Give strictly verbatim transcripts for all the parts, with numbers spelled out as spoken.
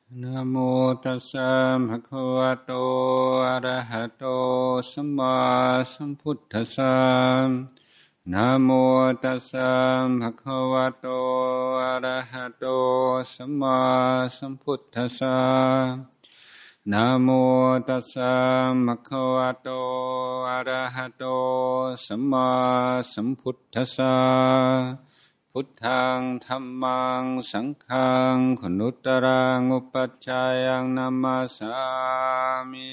นะโมตัสสะภะคะวะโตอะระหะโตสัมมาสัมพุทธัสสะนะโมตัสสะภะคะวะโตอะระหะโตสัมมาสัมพุทธัสสะนะโมตัสสะภะคะวะโตอะระหะโตสัมมาสัมพุทธัสสะพุทธังธัมมังสังฆังขนุตรังอุปัชฌายังนัมมาสามิ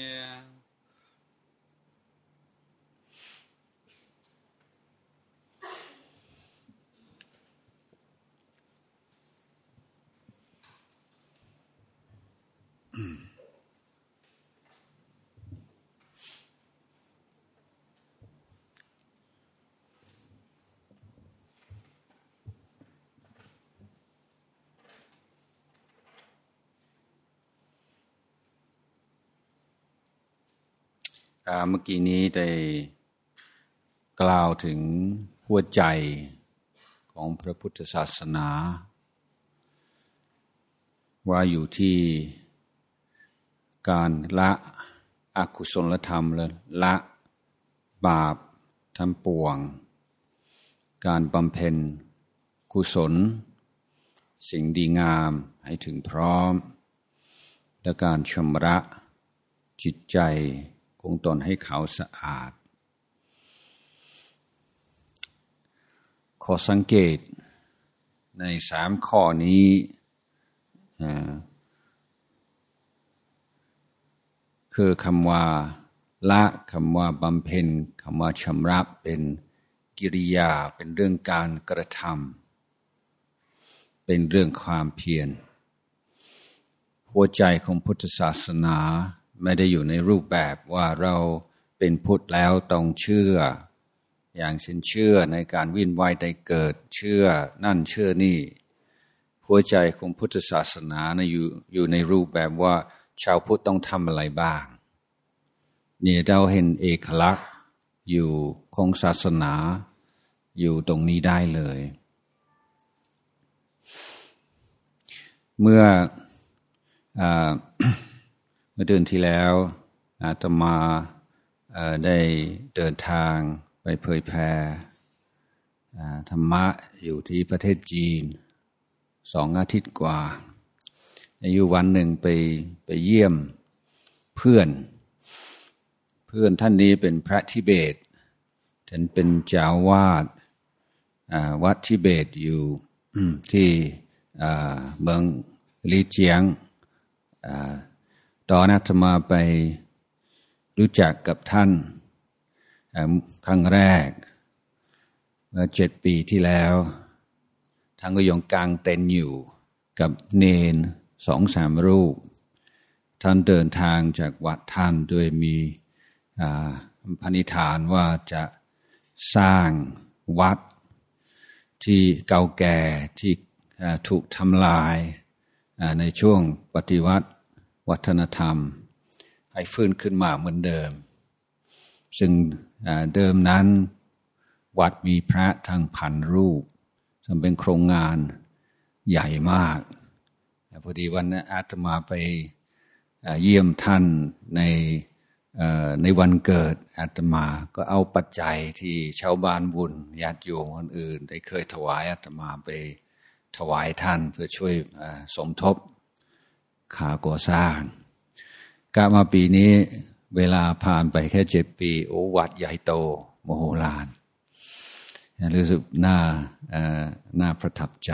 เมื่อกี้นี้ได้กล่าวถึงหัวใจของพระพุทธศาสนาว่าอยู่ที่การละอกุศลธรรมและละบาปทั้งปวงการบำเพ็ญกุศลสิ่งดีงามให้ถึงพร้อมและการชำระจิตใจของตนให้ขาวสะอาดขอสังเกตในสามข้อนี้คือคำว่าละคำว่าบำเพ็ญคำว่าชำระเป็นกิริยาเป็นเรื่องการกระทำเป็นเรื่องความเพียรหัวใจของพุทธศาสนาไม่ได้อยู่ในรูปแบบว่าเราเป็นพุทธแล้วต้องเชื่ออย่างเช่นเชื่อในการวิ่นว่ายได้เกิดเชื่อนั่นเชื่อนี่หัวใจของพุทธศาสนานะอยู่อยู่ในรูปแบบว่าชาวพุทธต้องทำอะไรบ้างเนี่ยเราเห็นเอกลักษณ์อยู่ของศาสนาอยู่ตรงนี้ได้เลยเมื่ออ่าเมื่อเดือนที่แล้วอาตมาได้เดินทางไปเผยแผ่ธรรมะอยู่ที่ประเทศจีนสองอาทิตย์กว่าอยู่วันหนึ่งไปไปเยี่ยมเพื่อนเพื่อนท่านนี้เป็นพระทิเบตท่านเป็นเจ้าวาดวัดทิเบตอยู่ที่เมืองลี่เจียงตอนอาตมาไปรู้จักกับท่านครั้งแรกเมื่อเจ็ดปีที่แล้วท่านก็ยังกางเต็นท์อยู่กับเนนสองสามรูปท่านเดินทางจากวัดท่านโดยมีพนิธานว่าจะสร้างวัดที่เก่าแก่ที่ถูกทำลายในช่วงปฏิวัติวัฒนธรรมให้ฟื้นขึ้นมาเหมือนเดิมซึ่งเดิมนั้นวัดมีพระทั้งพันรูปซึ่งเป็นโครงงานใหญ่มากพอดีวันนั้นอาตมาไปเยี่ยมท่านในในวันเกิดอาตมาก็เอาปัจจัยที่ชาวบ้านบุญญาติโยมคนอื่นได้เคยถวายอาตมาไปถวายท่านเพื่อช่วยสมทบค่าก่อสร้างกลับมาปีนี้เวลาผ่านไปแค่เจ็ดปีโอ้วัดใหญ่โตมโหฬารรู้สึกน่าน่าประทับใจ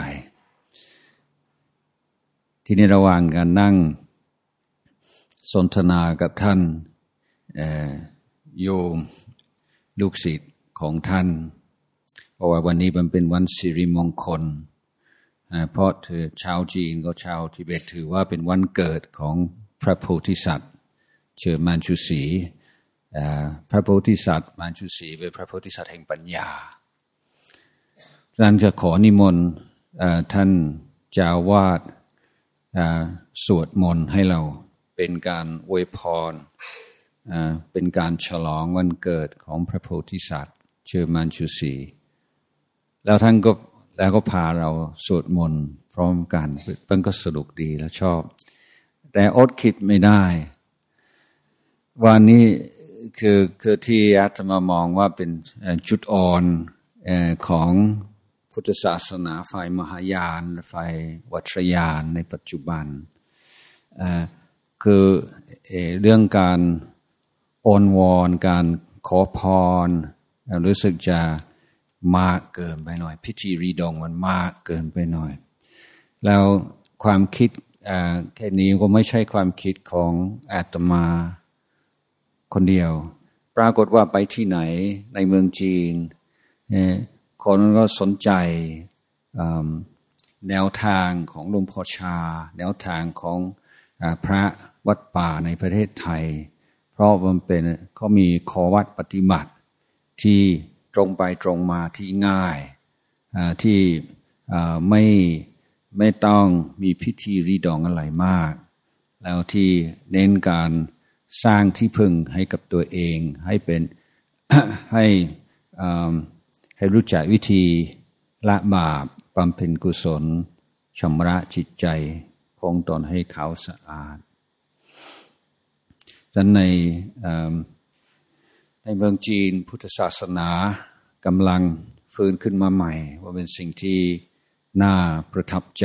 ที่ในระหว่างการนั่งสนทนากับท่านโยมลูกศิษย์ของท่านเพราะว่าวันนี้มันเป็นวันสิริมงคลเพราะถือชาวจีนก็ชาวทิเบตถือว่าเป็นวันเกิดของพระโพธิสัตว์ชื่อมัญชุสีพระโพธิสัตว์มัญชุสีเป็นพระโพธิสัตว์แห่งปัญญาดังนั้นจะขอนิมนต์ท่านเจ้าวาดสวดมนต์ให้เราเป็นการอวยพรเป็นการฉลองวันเกิดของพระโพธิสัตว์ชื่อมัญชุสีแล้วท่านก็แล้วก็พาเราสวดมนต์พร้อมกันมันก็สนุกดีและชอบแต่อดคิดไม่ได้วันนี้คือคือที่อาตมามองว่าเป็นจุดอ่อนของพุทธศาสนาฝ่ายมหายานและฝ่ายวัตรยานในปัจจุบันคือเรื่องการอ้อนวอนการขอพรรู้สึกจะมากเกินไปหน่อยพิธีรีดองมันมากเกินไปหน่อยแล้วความคิดแค่นี้ก็ไม่ใช่ความคิดของอาตมาคนเดียวปรากฏว่าไปที่ไหนในเมืองจีนคนก็สนใจแนวทางของหลวงพ่อชาแนวทางของพระวัดป่าในประเทศไทยเพราะมันเป็นเขามีข้อวัดปฏิบัติที่ตรงไปตรงมาที่ง่ายที่ไม่ไม่ต้องมีพิธีรีดองอะไรมากแล้วที่เน้นการสร้างที่พึ่งให้กับตัวเองให้เป็น ให้ให้รู้จักวิธีละบาปบำเพ็ญกุศลชำระจิตใจของตนให้ขาวสะอาดดังนั้นในในเมืองจีนพุทธศาสนากำลังฟื้นขึ้นมาใหม่ว่าเป็นสิ่งที่น่าประทับใจ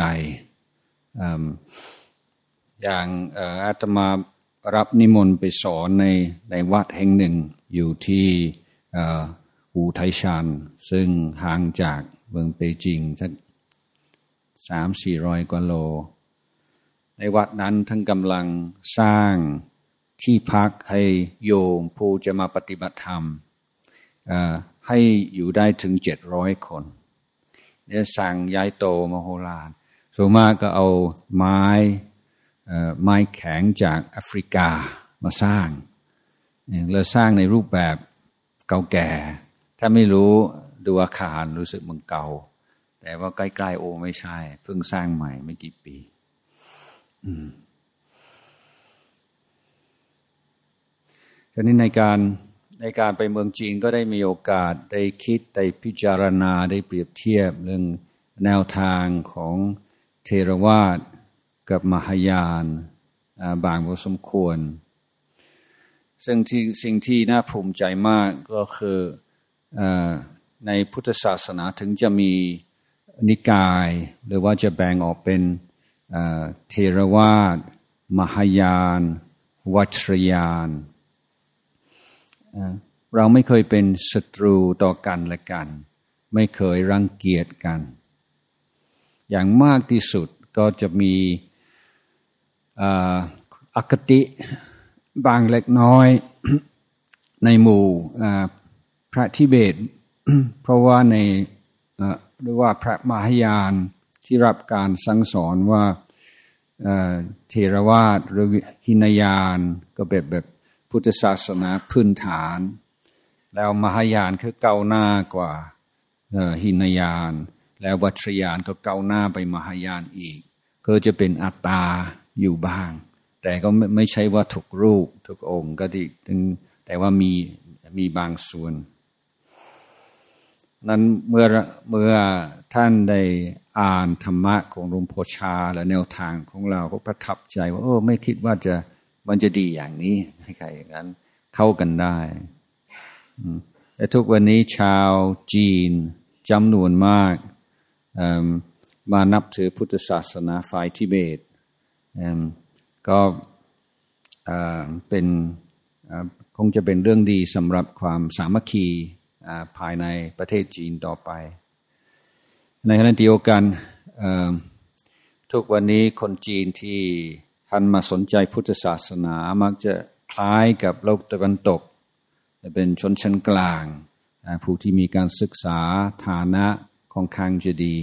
อย่างอาตมารับนิมนต์ไปสอนในในวัดแห่งหนึ่งอยู่ที่อู่ไทชานซึ่งห่างจากเมืองเปจิงสักสามสี่ร้อยกว่าโลในวัดนั้นท่านกำลังสร้างที่พักให้โยมผู้จะมาปฏิบัติธรรมให้อยู่ได้ถึงเจ็ดร้อยคนเนี่ยสั่งย้ายโตมโหฬารส่วนมากก็เอาไม้ไม้แข็งจากแอฟริกามาสร้างแล้วสร้างในรูปแบบเก่าแก่ถ้าไม่รู้ดูอาคารรู้สึกมันเก่าแต่ว่าใกล้ๆโอ้ไม่ใช่เพิ่งสร้างใหม่ไม่กี่ปีฉะนั้นในการในการไปเมืองจีนก็ได้มีโอกาสได้คิดได้พิจารณาได้เปรียบเทียบเรื่องแนวทางของเทรวาทกับมหายานบางพอสมควรซึ่งที่สิ่งที่น่าภูมิใจมากก็คือในพุทธศาสนาถึงจะมีนิกายหรือว่าจะแบ่งออกเป็นเทรวาทมหายานวัตรยานเราไม่เคยเป็นศัตรูต่อกันและกันไม่เคยรังเกียจกันอย่างมากที่สุดก็จะมีอคติบางเล็กน้อย ในหมู่พระทิเบต เพราะว่าในหรือว่าพระมหายานที่รับการสั่งสอนว่าเทรวาทหรือหินยานก็แบบแบบพุทธศาสนาพื้นฐานแล้วมหายานคือก้าวหน้ากว่าหินยานแล้ววัตรยานก็ก้าวหน้าไปมหายานอีกก็จะเป็นอัตตาอยู่บ้างแต่ก็ไม่ไม่ใช่ว่าทุกรูปทุกองค์ก็ดีแต่ว่ามีมีบางส่วนนั้นเมื่อเมื่อท่านได้อ่านธรรมะของหลวงพ่อชาและแนวทางของเราก็ประทับใจว่าโอ้ไม่คิดว่าจะมันจะดีอย่างนี้ให้ใครอย่างนั้นเข้ากันได้และทุกวันนี้ชาวจีนจำนวนมากมานับถือพุทธศาสนาฝ่ายทิเบตก็เป็นคงจะเป็นเรื่องดีสำหรับความสามัคคีภายในประเทศจีนต่อไปในขณะเดียวกันทุกวันนี้คนจีนที่หันมาสนใจพุทธศาสนามักจะคล้ายกับโลกตะวันตกเป็นชนชั้นกลางผู้ที่มีการศึกษาฐานะค่อนข้างจะดี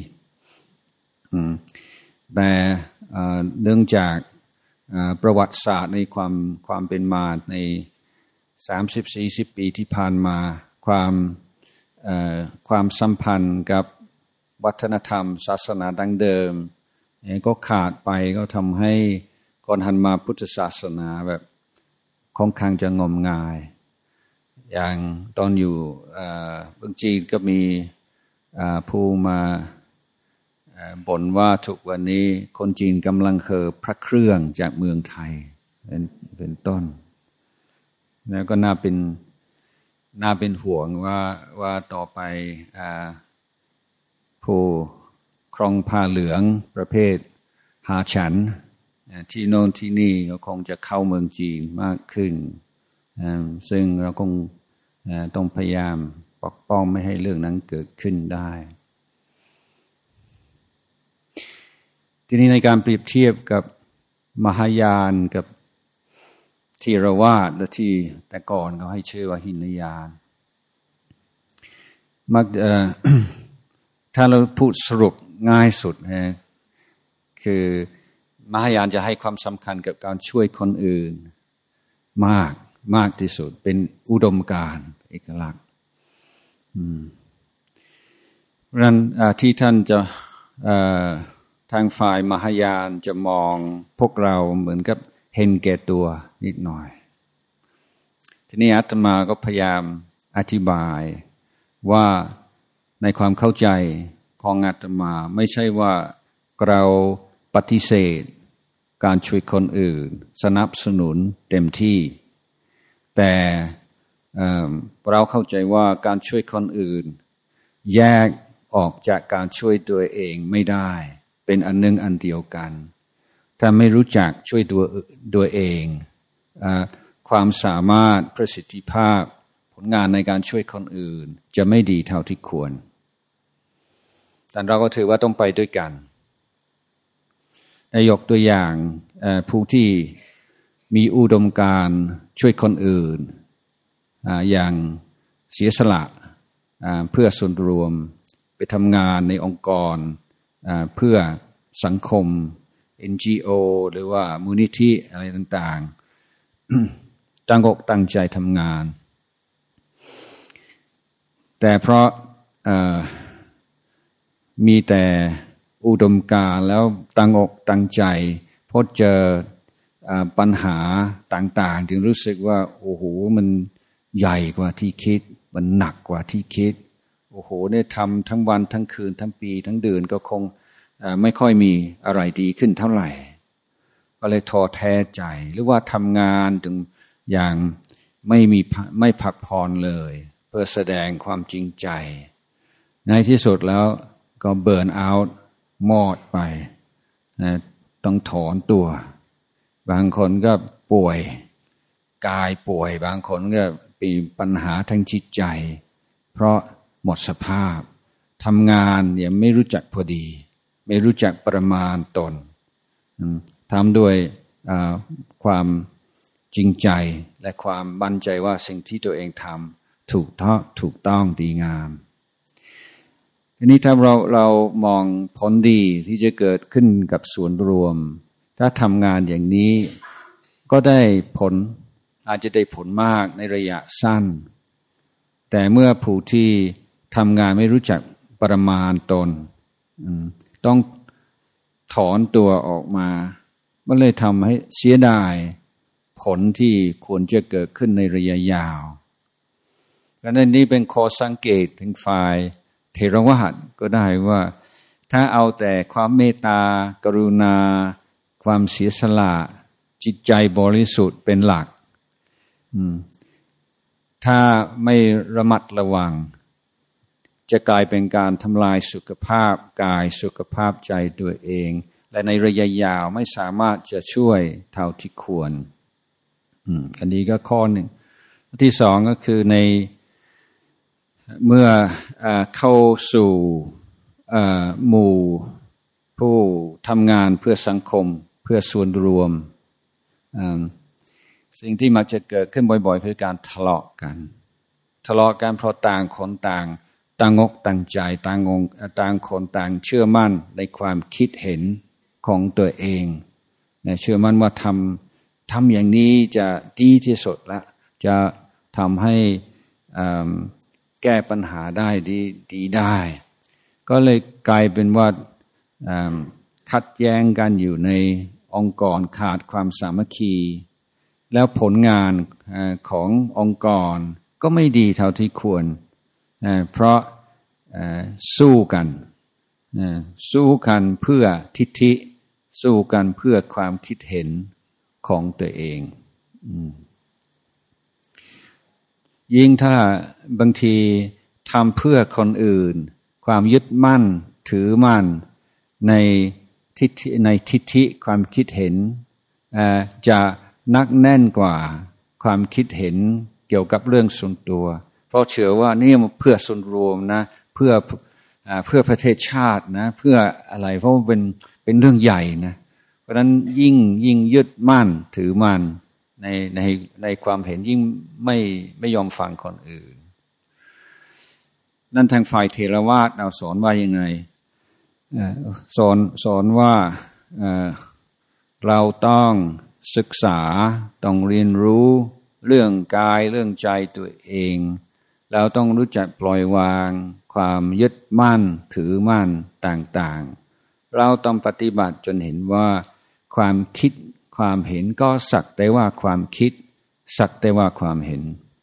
แต่เนื่องจากประวัติศาสตร์ในความความเป็นมาในสามสิบสี่สิบปีที่ผ่านมาความความสัมพันธ์กับวัฒนธรรมศาสนาดั้งเดิมก็ขาดไปก็ทำให้คนหันมาพุทธศาสนาแบบค่อนข้างจะงมงายอย่างตอนอยู่เมืองจีนก็มีผู้มาบ่นว่าทุกวันนี้คนจีนกำลังเคอพระเครื่องจากเมืองไทยเป็นเป็นต้นแล้วก็น่าเป็นน่าเป็นห่วงว่าว่าต่อไปผู้ครองผ้าเหลืองประเภทหาฉันที่โน่นที่นี่ก็คงจะเข้าเมืองจีนมากขึ้นซึ่งเราคงต้องพยายามปกป้องไม่ให้เรื่องนั้นเกิดขึ้นได้ทีนี้ในการเปรียบเทียบกับมหายานกับธีรวาทและที่แต่ก่อนเขาให้ชื่อว่าหินยานมักเอ่อ ถ้าเราพูดสรุปง่ายสุดนะคือมหายานจะให้ความสำคัญกับการช่วยคนอื่นมากมากที่สุดเป็นอุดมการณ์เอกลักษณ์เพราะฉะนั้นที่ท่านจะทางฝ่ายมหายานจะมองพวกเราเหมือนกับเห็นแก่ตัวนิดหน่อยทีนี้อาตมาก็พยายามอธิบายว่าในความเข้าใจของอาตมาไม่ใช่ว่าเราปฏิเสธการช่วยคนอื่นสนับสนุนเต็มที่แต่เราเข้าใจว่าการช่วยคนอื่นแยกออกจากการช่วยตัวเองไม่ได้เป็นอันหนึ่งอันเดียวกันถ้าไม่รู้จักช่วยตัวตัวเองความสามารถประสิทธิภาพผลงานในการช่วยคนอื่นจะไม่ดีเท่าที่ควรแต่เราก็ถือว่าต้องไปด้วยกันยกตัวอย่างผู้ที่มีอุดมการณ์ช่วยคนอื่นอย่างเสียสละเพื่อส่วนรวมไปทำงานในองค์กรเพื่อสังคม เอ็น จี โอ หรือว่ามูลนิธิอะไรต่างๆ ตั้งอกตั้งใจทำงานแต่เพราะมีแต่อุดมการณ์แล้วตั้งอกตั้งใจพอเจอปัญหาต่างๆจึงรู้สึกว่าโอ้โหมันใหญ่กว่าที่คิดมันหนักกว่าที่คิดโอ้โหเนี่ยทำทั้งวันทั้งคืนทั้งปีทั้งเดือนก็คงไม่ค่อยมีอะไรดีขึ้นเท่าไหร่ก็เลยท้อแท้ใจหรือว่าทำงานถึงอย่างไม่มีไม่พักผ่อนเลยเพื่อแสดงความจริงใจในที่สุดแล้วก็เบิร์นเอาท์มอดไปนะต้องถอนตัวบางคนก็ป่วยกายป่วยบางคนก็มีปัญหาทางจิตใจเพราะหมดสภาพทำงานยังไม่รู้จักพอดีไม่รู้จักประมาณตนทำด้วยความจริงใจและความมั่นใจว่าสิ่งที่ตัวเองทำถูกต้องถูกต้องดีงามทีนี้ถ้าเราเรามองผลดีที่จะเกิดขึ้นกับส่วนรวมถ้าทำงานอย่างนี้ก็ได้ผลอาจจะได้ผลมากในระยะสั้นแต่เมื่อผู้ที่ทำงานไม่รู้จักประมาณตนต้องถอนตัวออกมามันเลยทำให้เสียดายผลที่ควรจะเกิดขึ้นในระยะยาวและนั่นนี่เป็นข้อสังเกตถึงฝ่ายเทรวาทก็ได้ว่าถ้าเอาแต่ความเมตตากรุณาความเสียสละจิตใจบริสุทธิ์เป็นหลักถ้าไม่ระมัดระวังจะกลายเป็นการทำลายสุขภาพกายสุขภาพใจตัวเองและในระยะยาวไม่สามารถจะช่วยเท่าที่ควรอันนี้ก็ข้อหนึ่งที่สองก็คือในเมื่อเข้าสู่หมู่ผู้ทำงานเพื่อสังคมเพื่อส่วนรวมสิ่งที่มักจะเกิดขึ้นบ่อยๆคือการทะเลาะกันทะเลาะกันเพราะต่างคนต่างต่างอกต่างใจต่างองต่างคนต่างเชื่อมั่นในความคิดเห็นของตัวเองเชื่อมั่นว่าทำทำอย่างนี้จะดีที่สุดละจะทำให้แก้ปัญหาได้ดีดีได้ก็เลยกลายเป็นว่าขัดแย้งกันอยู่ในองค์กรขาดความสามัคคีแล้วผลงานขององค์กรก็ไม่ดีเท่าที่ควรเพราะสู้กันสู้กันเพื่อทิฏฐิสู้กันเพื่อความคิดเห็นของตัวเองยิ่งถ้าบางทีทำเพื่อคนอื่นความยึดมั่นถือมั่นในทิฏฐิในทิฏฐิความคิดเห็นจะนักแน่นกว่าความคิดเห็นเกี่ยวกับเรื่องส่วนตัวเพราะเชื่อว่านี่เพื่อส่วนรวมนะเพื่อเพื่อประเทศชาตินะเพื่ออะไรเพราะเป็นเป็นเรื่องใหญ่นะเพราะฉะนั้นยิ่งยิ่งยึดมั่นถือมั่นในในในความเห็นยิ่งไม่ไม่ยอมฟังคนอื่นนั่นทางฝ่ายเถรวาทเราสอนว่ายังไงสอนสอนว่าเราต้องศึกษาต้องเรียนรู้เรื่องกายเรื่องใจตัวเองเราต้องรู้จักปล่อยวางความยึดมั่นถือมั่นต่างๆเราต้องปฏิบัติจนเห็นว่าความคิดความเห็นก็สักแต่ว่าความคิดสักแต่ว่าความเห็น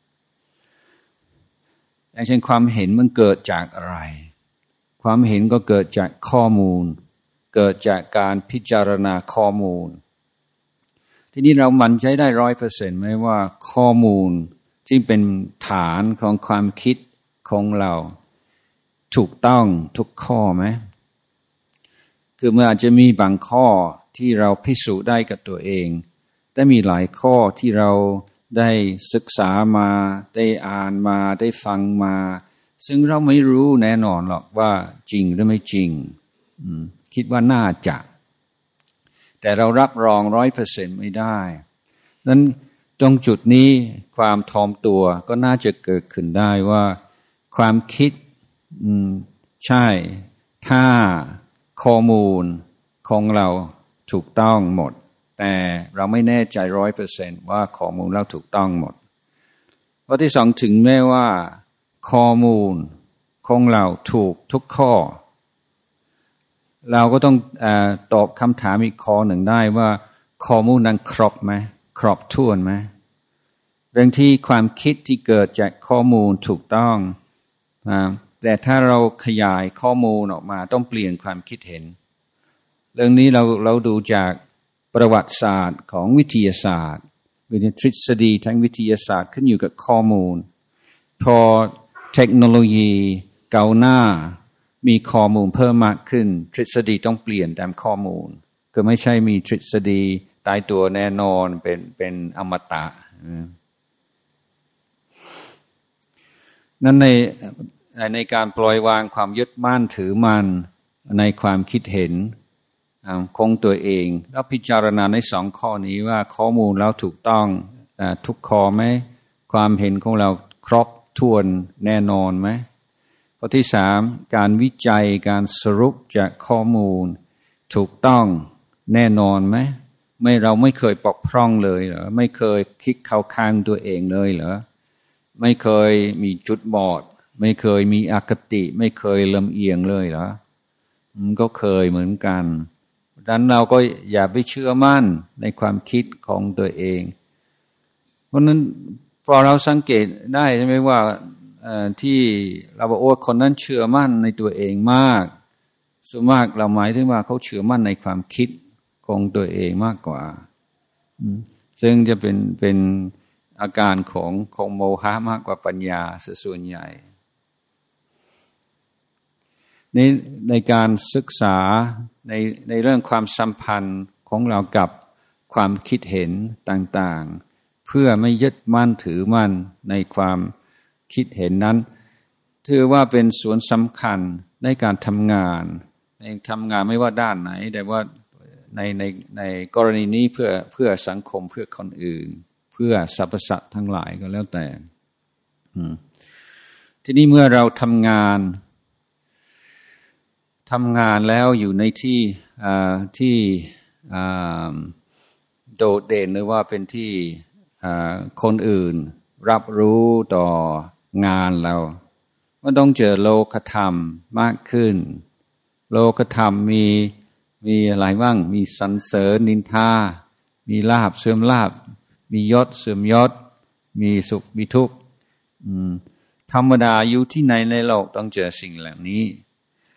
อย่างเช่นความเห็นมันเกิดจากอะไรความเห็นก็เกิดจากข้อมูลเกิดจากการพิจารณาข้อมูลทีนี้เรามั่นใจได้ร้อยเปอร์เซ็นต์ไหมว่าข้อมูลที่เป็นฐานของความคิดของเราถูกต้องทุกข้อไหมคือมันอาจจะมีบางข้อที่เราพิสูจน์ได้กับตัวเองแต่มีหลายข้อที่เราได้ศึกษามาได้อ่านมาได้ฟังมาซึ่งเราไม่รู้แน่นอนหรอกว่าจริงหรือไม่จริงคิดว่าน่าจะแต่เรารับรองร้อยเปอร์เซ็นต์ไม่ได้นั้นตรงจุดนี้ความถ่อมตัวก็น่าจะเกิดขึ้นได้ว่าความคิดใช่ถ้าข้อมูลของเราถูกต้องหมดแต่เราไม่แน่ใจร้อยเปอร์เซนต์ว่าข้อมูลเราถูกต้องหมดข้อที่สองถึงแม้ว่าข้อมูลของเราถูกทุกข้อเราก็ต้องเอ่อตอบคำถามอีกข้อหนึ่งได้ว่าข้อมูลนั้นครบไหมครบถ้วนไหมบางทีความคิดที่เกิดจากข้อมูลถูกต้องแต่ถ้าเราขยายข้อมูลออกมาต้องเปลี่ยนความคิดเห็นเรื่องนี้เราเราดูจากประวัติศาสตร์ของวิทยาศาสตร์วิทฤษฎีทางวิทยาศาสตร์ขึ้นอยู่กับข้อมูลพอเทคโนโลยีก้าวหน้ามีข้อมูลเพิ่มมากขึ้นทฤษฎีต้องเปลี่ยนตามข้อมูลคือไม่ใช่มีทฤษฎีตายตัวแน่นอนเป็นเป็นอมตะนั้นในในการปล่อยวางความยึดมั่นถือมั่นในความคิดเห็นของตัวเองแล้วพิจารณาในสองข้อนี้ว่าข้อมูลเราถูกต้องทุกข้อไหมความเห็นของเราครบถ้วนแน่นอนไหมข้อที่สามการวิจัยการสรุปจากข้อมูลถูกต้องแน่นอนไหมไม่เราไม่เคยปกพร่องเลยเหรอไม่เคยคิดเข้าข้างตัวเองเลยเหรอไม่เคยมีจุดบอดไม่เคยมีอคติไม่เคยลำเอียงเลยเหรอมันก็เคยเหมือนกันดังนั้นเราก็อย่าไปเชื่อมั่นในความคิดของตัวเองเพราะนั้นพอเราสังเกตได้ใช่ไหมว่าที่เราบอกว่าคนนั้นเชื่อมั่นในตัวเองมากส่วนมากเราหมายถึงว่าเขาเชื่อมั่นในความคิดของตัวเองมากกว่าซึ่งจะเป็นเป็นอาการของของโมหะมากกว่าปัญญาส่วนใหญ่ในในการศึกษาในในเรื่องความสัมพันธ์ของเรากับความคิดเห็นต่างๆเพื่อไม่ยึดมั่นถือมั่นในความคิดเห็นนั้นถือว่าเป็นส่วนสำคัญในการทำงานในทำงานไม่ว่าด้านไหนแต่ว่าในในในกรณีนี้เพื่อเพื่อสังคมเพื่อคนอื่นเพื่อสรรพสัตว์ทั้งหลายก็แล้วแต่ทีนี้เมื่อเราทำงานทำงานแล้วอยู่ในที่ที่โดดเด่นหรือว่าเป็นที่คนอื่นรับรู้ต่องานเรามันต้องเจอโลกธรรมมากขึ้นโลกธรรมมีมีอะไรบ้างมีสรรเสริญนินทามีลาภเสื่อมลาภมียศเสื่อมยศมีสุขมีทุกข์ธรรมดาอยู่ที่ไหนในโลกต้องเจอสิ่งเหล่านี้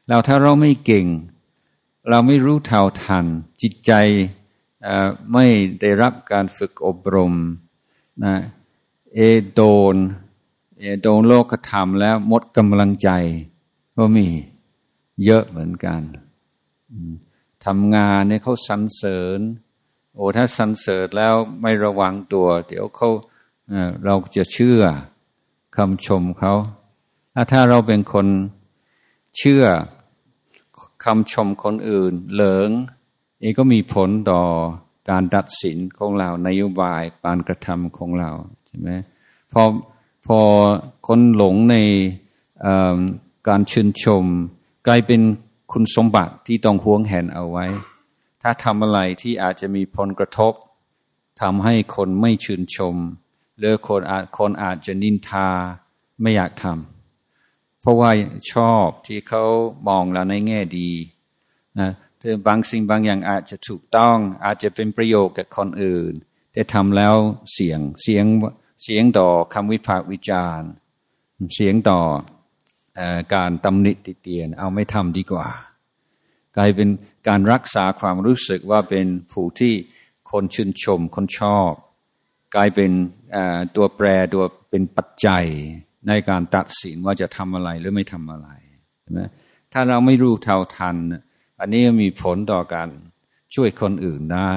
เราถ้าเราไม่เก่งเราไม่รู้เท่าทันจิตใจไม่ได้รับการฝึกอบรมนะเอโดนเอโดนโลกธรรมแล้วหมดกำลังใจก็มีเยอะเหมือนกันทำงานเนี่ยเขาสรรเสริญโอ้ถ้าสรรเสริญแล้วไม่ระวังตัวเดี๋ยวเขาเราจะเชื่อคำชมเขาถ้าเราเป็นคนเชื่อคำชมคนอื่นเหลิงนี่ก็มีผลต่อการตัดสินของเรานโยบายการกระทำของเราใช่ไหมพอพอคนหลงในการชื่นชมกลายเป็นคุณสมบัติที่ต้องหวงแหนเอาไว้ถ้าทำอะไรที่อาจจะมีผลกระทบทำให้คนไม่ชื่นชมหรือคนอาจคนอาจจะนินทาไม่อยากทำเพราะว่าชอบที่เขามองเราในแง่ดีนะแต่บางสิ่งบางอย่างอาจจะถูกต้องอาจจะเป็นประโยชน์กับคนอื่นแต่ทำแล้วเสียงเสียงเสียงต่อคำวิพากษ์วิจารณ์เสียงต่อเอ่อการตำหนิติเตียนเอาไม่ทำดีกว่ากลายเป็นการรักษาความรู้สึกว่าเป็นผู้ที่คนชื่นชมคนชอบกลายเป็นตัวแปรตัวเป็นปัจจัยในการตัดสินว่าจะทำอะไรหรือไม่ทำอะไรใช่ไหมถ้าเราไม่รู้เท่าทันอันนี้มีผลต่อการช่วยคนอื่นได้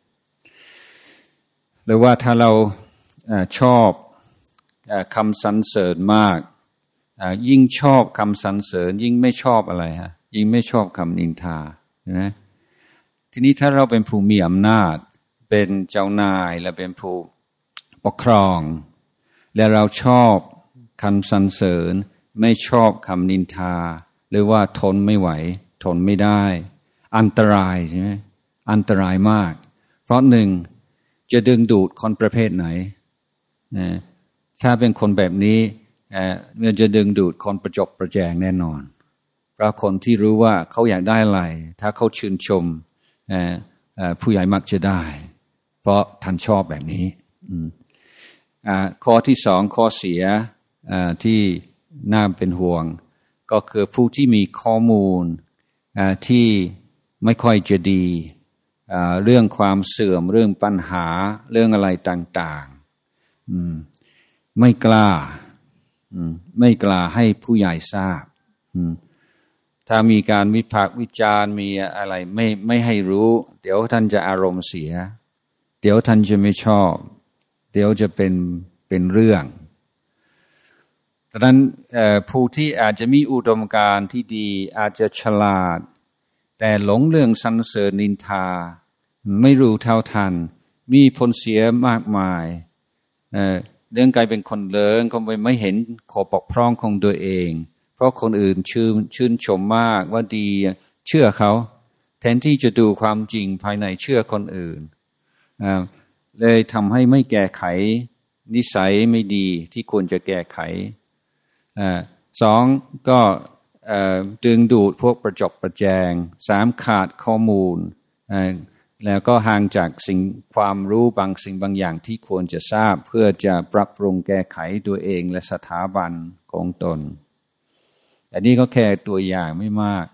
หรือว่าถ้าเราชอบคำสรรเสริญมากยิ่งชอบคำสรรเสริญยิ่งไม่ชอบอะไรฮะยิ่งไม่ชอบคำนินทาใช่ไหมทีนี้ถ้าเราเป็นผู้มีอำนาจเป็นเจ้านายและเป็นผู้ปกครองและเราชอบคำสรรเสริญไม่ชอบคำนินทาหรือว่าทนไม่ไหวทนไม่ได้อันตรายใช่ไหมอันตรายมากเพราะหนึ่งจะดึงดูดคนประเภทไหนถ้าเป็นคนแบบนี้มันจะดึงดูดคนประจบประแจงแน่นอนเพราะคนที่รู้ว่าเขาอยากได้อะไรถ้าเขาชื่นชมผู้ใหญ่มักจะได้เพราะท่านชอบแบบนี้ข้อที่สองข้อเสียที่น่าเป็นห่วงก็คือผู้ที่มีข้อมูลที่ไม่ค่อยจะดีเรื่องความเสื่อมเรื่องปัญหาเรื่องอะไรต่างๆไม่กล้าไม่กล้าให้ผู้ใหญ่ทราบถ้ามีการวิพากษ์วิจารณ์มีอะไรไม่ไม่ให้รู้เดี๋ยวท่านจะอารมณ์เสียเดี๋ยวท่านจะไม่ชอบเดี๋ยวจะเป็นเป็นเรื่องดังนั้นผู้ที่อาจจะมีอุดมการณ์ที่ดีอาจจะฉลาดแต่หลงเรื่องสรรเสริญนินทาไม่รู้เท่าทันมีผลเสียมากมายเรื่องกลายเป็นคนเลิงก็ไม่เห็นข้อบกพร่องของตัวเองเพราะคนอื่นชื่นชื่นชมมากว่าดีเชื่อเขาแทนที่จะดูความจริงภายในเชื่อคนอื่นเลยทำให้ไม่แก้ไขนิสัยไม่ดีที่ควรจะแก้ไขสองก็ดึงดูดพวกประจบประแจงสามขาดข้อมูลแล้วก็ห่างจากสิ่งความรู้บางสิ่งบางอย่างที่ควรจะทราบเพื่อจะปรับปรุงแก้ไขตัวเองและสถาบันของตนอันนี้ก็แค่ตัวอย่างไม่มาก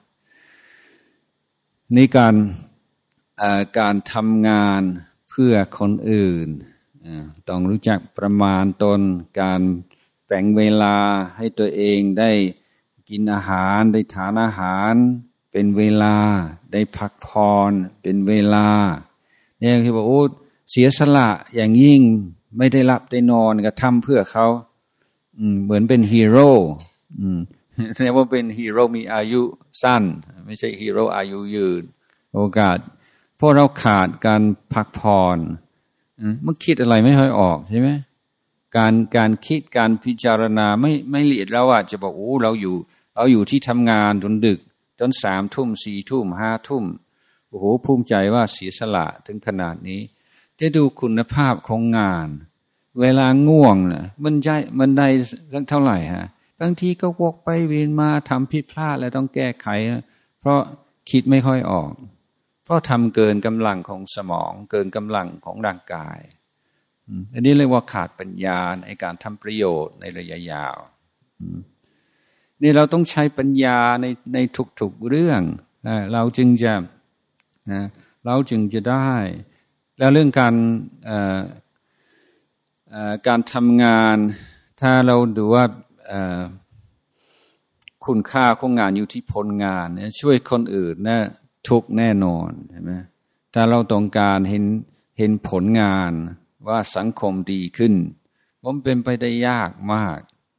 นี่การการทำงานเพื่อคนอื่นต้องรู้จักประมาณตนการแบ่งเวลาให้ตัวเองได้กินอาหารได้ทานอาหารเป็นเวลาได้พักผ่อนเป็นเวลาเนี่ยคือบอกโอ้เสียสละอย่างยิ่งไม่ได้หลับได้นอนก็ทำเพื่อเขาเหมือนเป็นฮีโร่แสดงว่าเป็นฮีโร่มีอายุสั้นไม่ใช่ฮีโร่อายุยืนโอกาสเพราะเราขาดการพักผ่อนมันคิดอะไรไม่ค่อยออกใช่ไหมการการคิดการพิจารณาไม่ไม่ละเอียดเราอาจจะบอกโอ้เราอยู่เราอยู่ที่ทำงานจนดึกจนสามทุ่มสี่ทุ่มห้าทุ่มโอ้โหภูมิใจว่าเสียสละถึงขนาดนี้ได้ดูคุณภาพของงานเวลาง่วงนะมันใจมันได้เท่าไหร่ฮะบางทีก็วกไปเวียนมาทำผิดพลาดแล้วต้องแก้ไขเพราะคิดไม่ค่อยออกเพราะทำเกินกำลังของสมองเกินกำลังของร่างกายอันนี้เรียกว่าขาดปัญญาในการทำประโยชน์ในระยะยาวนี่เราต้องใช้ปัญญาในในทุกๆเรื่องนะเราจึงจะนะเราจึงจะได้แล้วเรื่องการเอ่อเอ่อการทำงานถ้าเราดูว่าเอ่อคุณค่าของงานอยู่ที่ผลงานเนี่ยช่วยคนอื่นนะทุกแน่นอนใช่ไหมถ้าเราต้องการเห็นเห็นผลงานว่าสังคมดีขึ้นผมเป็นไปได้ยากมาก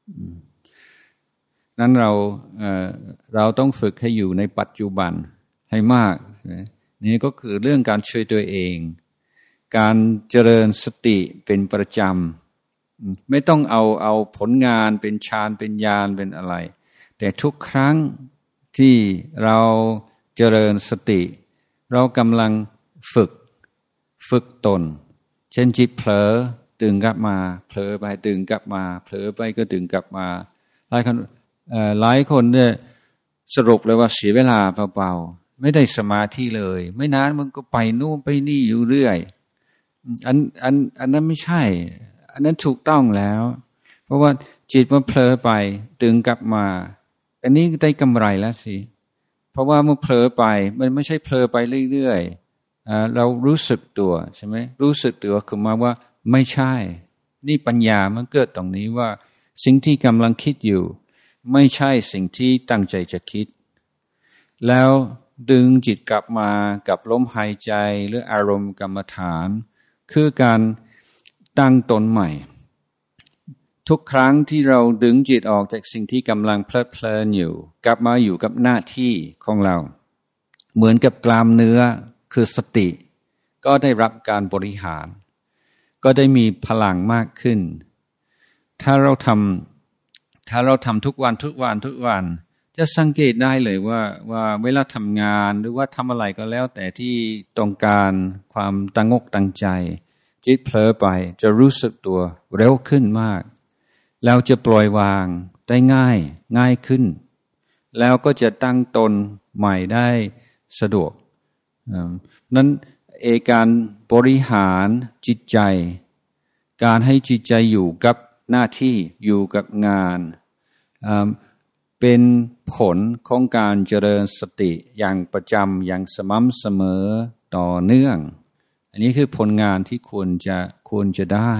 นั้นเราเอ่อเราต้องฝึกให้อยู่ในปัจจุบันให้มากนี่ก็คือเรื่องการช่วยตัวเองการเจริญสติเป็นประจำไม่ต้องเอาเอาผลงานเป็นฌานเป็นญาณเป็นอะไรแต่ทุกครั้งที่เราเจริญสติเรากำลังฝึกฝึกตนเช่นจิตเผลอตื่นกลับมาเผลอไปตื่นกลับมาเผลอไปก็ตื่นกลับมาหลายคนเอ่อหลายคนเนี่ยสรุปเลยว่าเสียเวลาเปล่าๆไม่ได้สมาธิเลยไม่นานมันก็ไปนู่นไปนี่อยู่เรื่อยอันอันอันนั้นไม่ใช่อันนั้นถูกต้องแล้วเพราะว่าจิตมันเผลอไปตื่นกลับมาอันนี้ได้กำไรแล้วสิเพราะว่ามันเผลอไปมันไม่ใช่เผลอไปเรื่อยๆอ่าเรารู้สึกตัวใช่ไหมรู้สึกตัวคือมาว่าไม่ใช่นี่ปัญญามันเกิดตรงนี้ว่าสิ่งที่กำลังคิดอยู่ไม่ใช่สิ่งที่ตั้งใจจะคิดแล้วดึงจิตกลับมากับลมหายใจหรืออารมณ์กรรมฐานคือการตั้งตนใหม่ทุกครั้งที่เราดึงจิตออกจากสิ่งที่กำลังเพลิดเพลินอยู่กลับมาอยู่กับหน้าที่ของเราเหมือนกับกล้ามเนื้อคือสติก็ได้รับการบริหารก็ได้มีพลังมากขึ้นถ้าเราทำถ้าเราทำทุกวันทุกวันทุกวันจะสังเกตได้เลยว่าว่าเวลาทำงานหรือว่าทำอะไรก็แล้วแต่ที่ต้องการความตั้งอกตั้งใจจิตเผลอไปจะรู้สึกตัวเร็วขึ้นมากแล้วจะปล่อยวางได้ง่ายง่ายขึ้นแล้วก็จะตั้งตนใหม่ได้สะดวกนั้นเอการบริหารจิตใจการให้จิตใจอยู่กับหน้าที่อยู่กับงานเป็นผลของการเจริญสติอย่างประจำอย่างสม่ำเสมอต่อเนื่องอันนี้คือผลงานที่ควรจะควรจะได้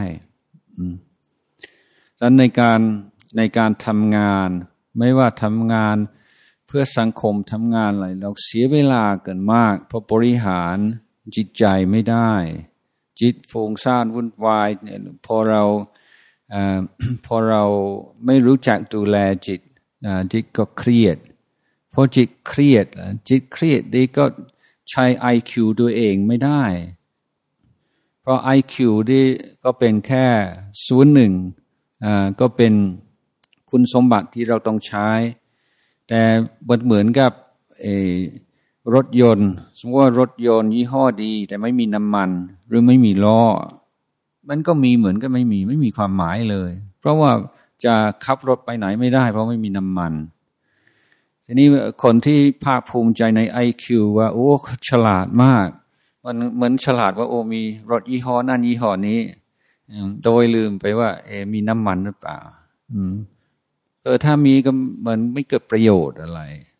ดังนั้นในการในการทำงานไม่ว่าทำงานเพื่อสังคมทำงานอะไรเราเสียเวลาเกินมากเพราะบริหารจิตใจไม่ได้จิตฟุ้งซ่านวุ่นวายพอเราเอ่อพอเราไม่รู้จักดูแลจิตจิตก็เครียดพอจิตเครียดจิตเครียดดีก็ใช้ ไอ คิว ตัวเองไม่ได้เพราะ ไอ คิว นี่ก็เป็นแค่ศูนย์หนึ่งอ่าก็เป็นคุณสมบัติที่เราต้องใช้แต่เหมือนกับเออรถยนต์สมมติว่ารถยนต์ยี่ห้อดีแต่ไม่มีน้ำมันหรือไม่มีล้อมันก็มีเหมือนก็ไม่มีไม่มีความหมายเลยเพราะว่าจะขับรถไปไหนไม่ได้เพราะไม่มีน้ำมันทีนี้คนที่ภาคภูมิใจใน ไอ คิว ว่าโอ้ฉลาดมากมันเหมือนฉลาดว่าโอ้มีรถยี่ห้อนั่นยี่ห้อนี้โดยลืมไปว่าเอมีน้ำมันหรือเปล่าอืมเออถ้ามีก็มันไม่เกิดประโยชน์อะไร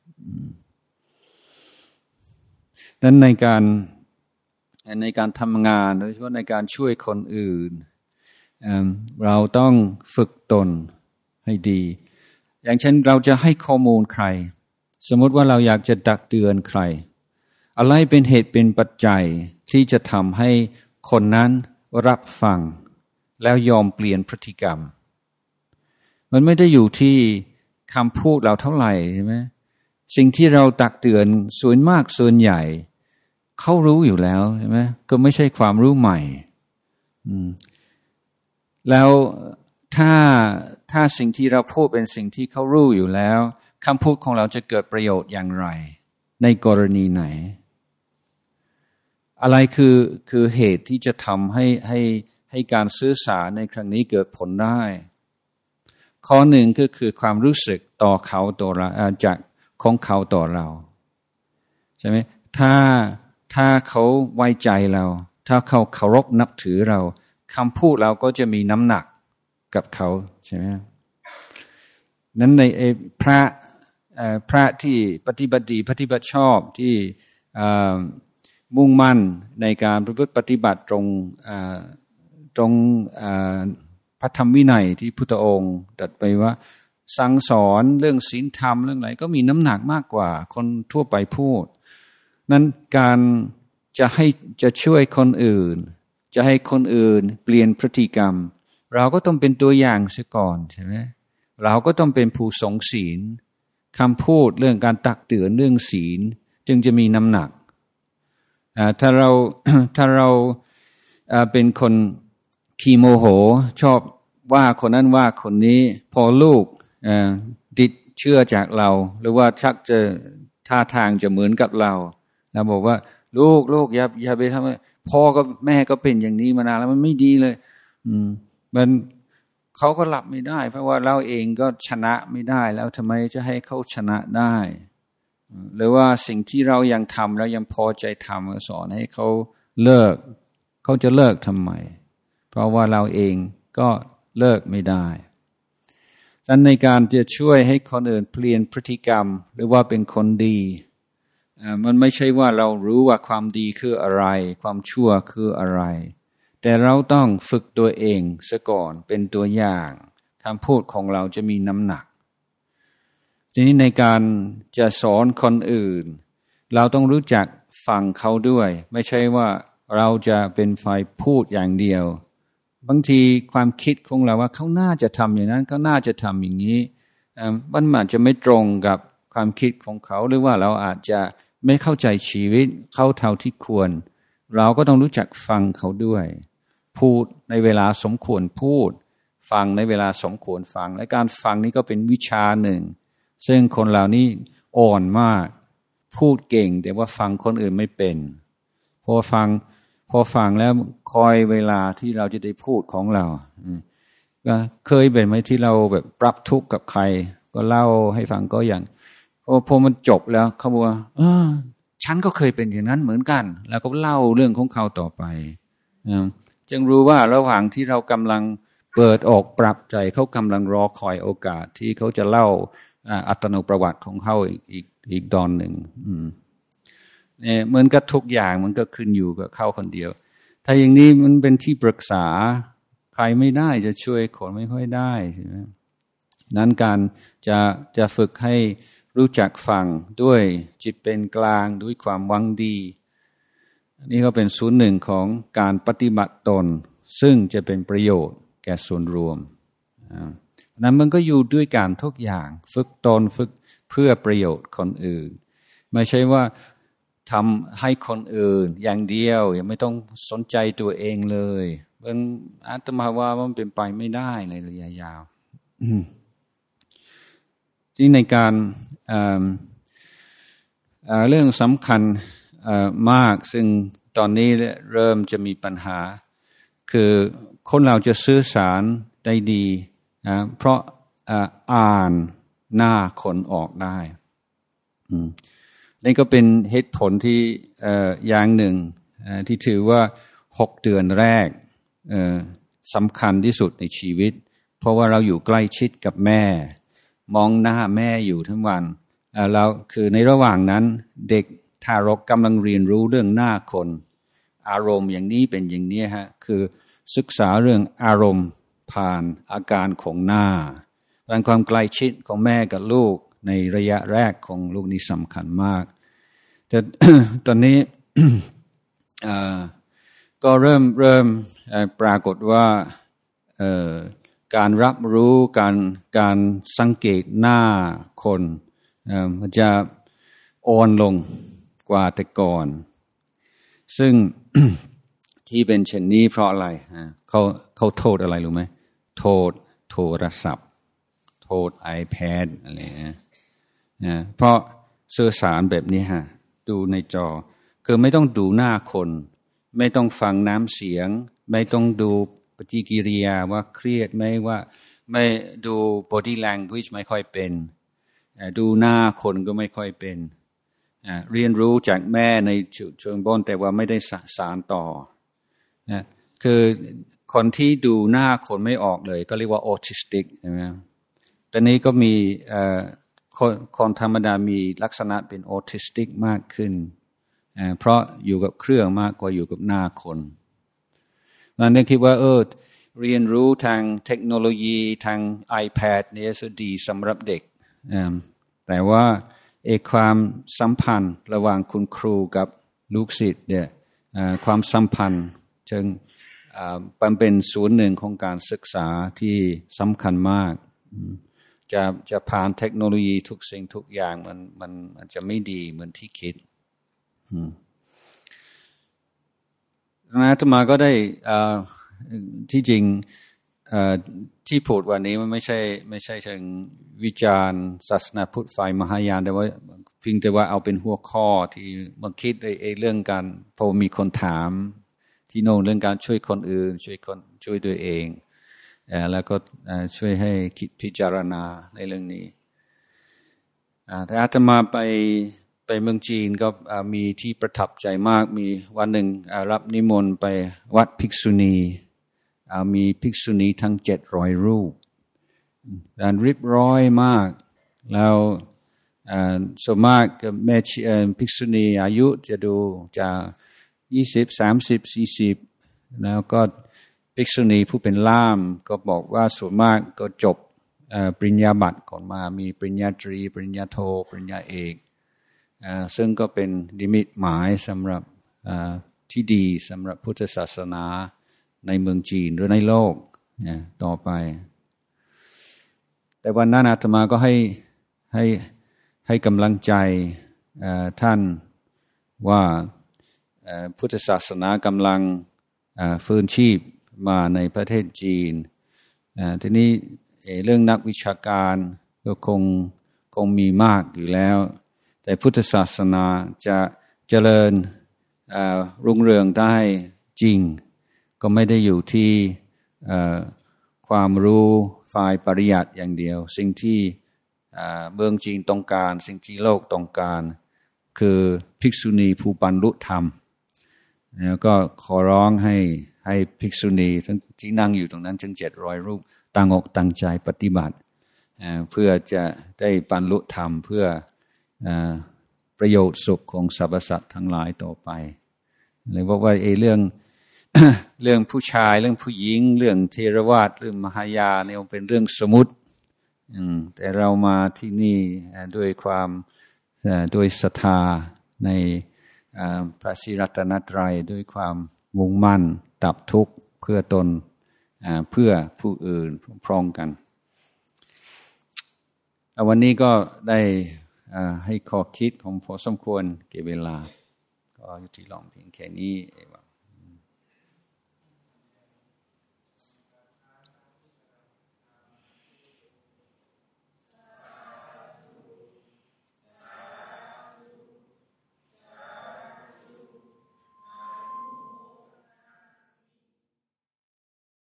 นั้นในการในการทำงานโดยเฉพาะในการช่วยคนอื่นเราต้องฝึกตนให้ดีอย่างเช่นเราจะให้ข้อมูลใครสมมติว่าเราอยากจะตักเตือนใครอะไรเป็นเหตุเป็นปัจจัยที่จะทำให้คนนั้นรับฟังแล้วยอมเปลี่ยนพฤติกรรมมันไม่ได้อยู่ที่คำพูดเราเท่าไหร่ใช่ไหมสิ่งที่เราตักเตือนส่วนมากส่วนใหญ่เขารู้อยู่แล้วใช่ไหมก็ไม่ใช่ความรู้ใหม่แล้วถ้าถ้าสิ่งที่เราพูดเป็นสิ่งที่เขารู้อยู่แล้วคำพูดของเราจะเกิดประโยชน์อย่างไรในกรณีไหนอะไรคือคือเหตุที่จะทำให้ให้ให้การสื่อสารในครั้งนี้เกิดผลได้ข้อหนึ่งก็คือความรู้สึกต่อเขาต่อเราจากของเขาต่อเราใช่ไหมถ้าถ้าเขาไว้ใจเราถ้าเขาเคารพนับถือเราคำพูดเราก็จะมีน้ำหนักกับเขาใช่ไหมนั้นในพระพระที่ปฏิบัติดีปฏิบัติชอบที่มุ่งมั่นในการประพฤติปฏิบัติตรงตรงพระธรรมวินัยที่พุทธองค์ตรัสไปว่าสั่งสอนเรื่องศีลธรรมเรื่องอะไรก็มีน้ำหนักมากกว่าคนทั่วไปพูดนั้นการจะให้จะช่วยคนอื่นจะให้คนอื่นเปลี่ยนพฤติกรรมเราก็ต้องเป็นตัวอย่างเสียก่อนใช่ไหมเราก็ต้องเป็นผู้ทรงศีลคำพูดเรื่องการตักเตือนเรื่องศีลจึงจะมีน้ำหนักถ้าเราถ้าเราเป็นคนขี้โมโหชอบว่าคนนั้นว่าคนนี้พอลูกติดเชื่อจากเราหรือว่าชักจะท่าทางจะเหมือนกับเราเราบอกว่าลูกลูกอย่าอย่าไปทำพ่อก็แม่ก็เป็นอย่างนี้มานานแล้วมันไม่ดีเลยอืมมันเขาก็หลับไม่ได้เพราะว่าเราเองก็ชนะไม่ได้แล้วทำไมจะให้เขาชนะได้หรือว่าสิ่งที่เรายังทำแล้วยังพอใจทำสอนให้เขาเลิกเขาจะเลิกทำไมเพราะว่าเราเองก็เลิกไม่ได้ดังนั้นในการจะช่วยให้คนอื่นเปลี่ยนพฤติกรรมหรือว่าเป็นคนดีมันไม่ใช่ว่าเรารู้ว่าความดีคืออะไรความชั่วคืออะไรแต่เราต้องฝึกตัวเองซะก่อนเป็นตัวอย่างคำพูดของเราจะมีน้ำหนักทีนี้ในการจะสอนคนอื่นเราต้องรู้จักฟังเขาด้วยไม่ใช่ว่าเราจะเป็นฝ่ายพูดอย่างเดียวบางทีความคิดของเราว่าเขาน่าจะทำอย่างนั้นเขาน่าจะทำอย่างนี้มันอาจจะไม่ตรงกับความคิดของเขาหรือว่าเราอาจจะไม่เข้าใจชีวิตเขาเท่าที่ควรเราก็ต้องรู้จักฟังเขาด้วยพูดในเวลาสมควรพูดฟังในเวลาสมควรฟังและการฟังนี้ก็เป็นวิชาหนึ่งซึ่งคนเหล่านี้อ่อนมากพูดเก่งแต่ว่าฟังคนอื่นไม่เป็นพอฟังพอฟังแล้วคอยเวลาที่เราจะได้พูดของเราก็เคยเป็นไหมที่เราแบบปรับทุกข์กับใครก็เล่าให้ฟังก็อย่างพอพอมันจบแล้วเขาบอกว่าเออฉันก็เคยเป็นอย่างนั้นเหมือนกันแล้วก็เล่าเรื่องของเขาต่อไปจึงรู้ว่าระหว่างที่เรากำลังเปิดออกปรับใจเขากำลังรอคอยโอกาสที่เขาจะเล่าอัตโนประวัติของเขาอีกอีกอีกตอนหนึ่งเนี่ยเหมือนกับทุกอย่างมันก็ขึ้นอยู่กับเขาคนเดียวถ้าอย่างนี้มันเป็นที่ปรึกษาใครไม่ได้จะช่วยคนไม่ค่อยได้ใช่ไหมนั้นการจะจะฝึกให้รู้จักฟังด้วยจิตเป็นกลางด้วยความหวังดีนี่ก็เป็นส่วนหนึ่งของการปฏิบัติตนซึ่งจะเป็นประโยชน์แก่ส่วนรวมนั้นมันก็อยู่ด้วยกันทุกอย่างฝึกตนฝึกเพื่อประโยชน์คนอื่นไม่ใช่ว่าทำให้คนอื่นอย่างเดียวยังไม่ต้องสนใจตัวเองเลยมันอาตมาว่ามันเป็นไปไม่ได้ในระยะยาวที่ในการเรื่องสำคัญมากซึ่งตอนนี้เริ่มจะมีปัญหาคือคนเราจะสื่อสารได้ดีนะเพราะอ่านหน้าคนออกได้นี่ก็เป็นเหตุผลที่อย่างหนึ่งที่ถือว่าหกเดือนแรกสำคัญที่สุดในชีวิตเพราะว่าเราอยู่ใกล้ชิดกับแม่มองหน้าแม่อยู่ทั้งวันแล้วคือในระหว่างนั้นเด็กทารกกำลังเรียนรู้เรื่องหน้าคนอารมณ์อย่างนี้เป็นอย่างนี้ฮะคือศึกษาเรื่องอารมณ์ผ่านอาการของหน้าการความใกล้ชิดของแม่กับลูกในระยะแรกของลูกนี้สำคัญมากแต่ ตอนนี้ ก็เริ่มเริ่มปรากฏว่าการรับรู้การการสังเกตหน้าคนมันจะอ่อนลงกว่าแต่ก่อนซึ่ง ที่เป็นเช่นนี้เพราะอะไรเขาเขาโทษอะไรรู้ไหมโทษโทรศัพท์โทษ iPad อะไรนะเพราะสื่อสารแบบนี้ฮะดูในจอคือไม่ต้องดูหน้าคนไม่ต้องฟังน้ำเสียงไม่ต้องดูปฏิกิริยาว่าเครียดไหมว่าไม่ดู body language ไม่ค่อยเป็นดูหน้าคนก็ไม่ค่อยเป็นเรียนรู้จากแม่ในเชิงบนแต่ว่าไม่ได้สานต่อนะคือคนที่ดูหน้าคนไม่ออกเลยก็เรียกว่าออทิสติกใช่ไหมตอนนี้ก็มีคนคนธรรมดามีลักษณะเป็นออทิสติกมากขึ้นเพราะอยู่กับเครื่องมากกว่าอยู่กับหน้าคนเราเนี่ยคิดว่าเออเรียนรู้ทางเทคโนโลยีทาง iPad เนี่ยสุดดีสำหรับเด็กแต่ว่าเอกความสัมพันธ์ระหว่างคุณครูกับลูกศิษย์เนี่ยความสัมพันธ์จึงมันเป็นส่วนหนึ่งของการศึกษาที่สำคัญมากจะจะผ่านเทคโนโลยีทุกสิ่งทุกอย่างมันมันมันจะไม่ดีเหมือนที่คิดนะอาตมาก็ได้ที่จริงที่พูดวันนี้มันไม่ใช่ไม่ใช่เชิงวิจารณ์ศาสนาพุทธฝ่ายมหายานแต่ว่าเพียงแต่ว่าเอาเป็นหัวข้อที่มาคิดไอ้เรื่องการพอมีคนถามที่โน่นเรื่องการช่วยคนอื่นช่วยคนช่วยตัวเองแล้วก็ช่วยให้คิดพิจารณาในเรื่องนี้แต่อาตมาไปไปเมืองจีนก็มีที่ประทับใจมากมีวันหนึ่งรับนิมนต์ไปวัดภิกษุณีมีภิกษุณีทั้งเจ็ดร้อยรูปด้านริบร้อยมากแล้วส่วนมากแม่ภิกษุณีอายุจะดูจะยี่สิบสามสิบสี่สิบแล้วก็ภิกษุณีผู้เป็นล่ามก็บอกว่าส่วนมากก็จบปริญญาบัตรก่อนมามีปริญญาตรีปริญญาโทปริญญาเอกซึ่งก็เป็นนิมิตหมายสำหรับที่ดีสำหรับพุทธศาสนาในเมืองจีนหรือในโลกต่อไปแต่วันนั้นอาตมาก็ให้ให้ให้กำลังใจท่านว่าพุทธศาสนากำลังฟื้นชีพมาในประเทศจีนทีนี้เรื่องนักวิชาการก็คงคงมีมากอยู่แล้วแต่พุทธศาสนาจะเจริญรุ่งเรืองได้จริงก็ไม่ได้อยู่ที่ความรู้ฝ่ายปริยัติอย่างเดียวสิ่งที่เมืองจีนต้องการสิ่งที่โลกต้องการคือภิกษุณีผู้บรรลุธรรมแล้วก็ขอร้องให้ให้ภิกษุณีที่นั่งอยู่ตรงนั้นถึงเจ็ดร้อยรูปตั้งอกตั้งใจปฏิบัติเพื่อจะได้บรรลุธรรมเพื่อประโยชน์สุขของสรรพสัตว์ทั้งหลายต่อไปเลยบอกว่าไอ้เรื่อง เรื่องผู้ชายเรื่องผู้หญิงเรื่องเทรวาทเรื่องมหายานเนี่ยเป็นเรื่องสมมุติแต่เรามาที่นี่ด้วยความด้วยศรัทธาในพระศรีรัตนตรัยด้วยความมุ่งมั่นดับทุกข์เพื่อตนเพื่อผู้อื่นพร้อมกันวันนี้ก็ได้ให้ข้อคิดของพอสมควรเก็บเวลาก็ยุติลงเพียงแค่นี้เอง